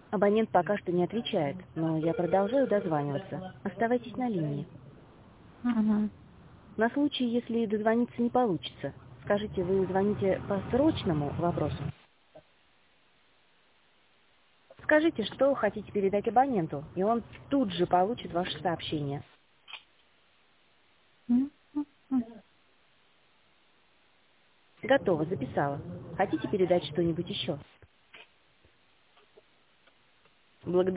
Абонент пока что не отвечает, но я продолжаю дозваниваться. Оставайтесь на линии. Мгм. На случай, если дозвониться не получится, скажите, вы звоните по срочному вопросу? Скажите, что хотите передать абоненту, и он тут же получит ваше сообщение. М, м. Готово, записала. Хотите передать что-нибудь еще? Благодарю.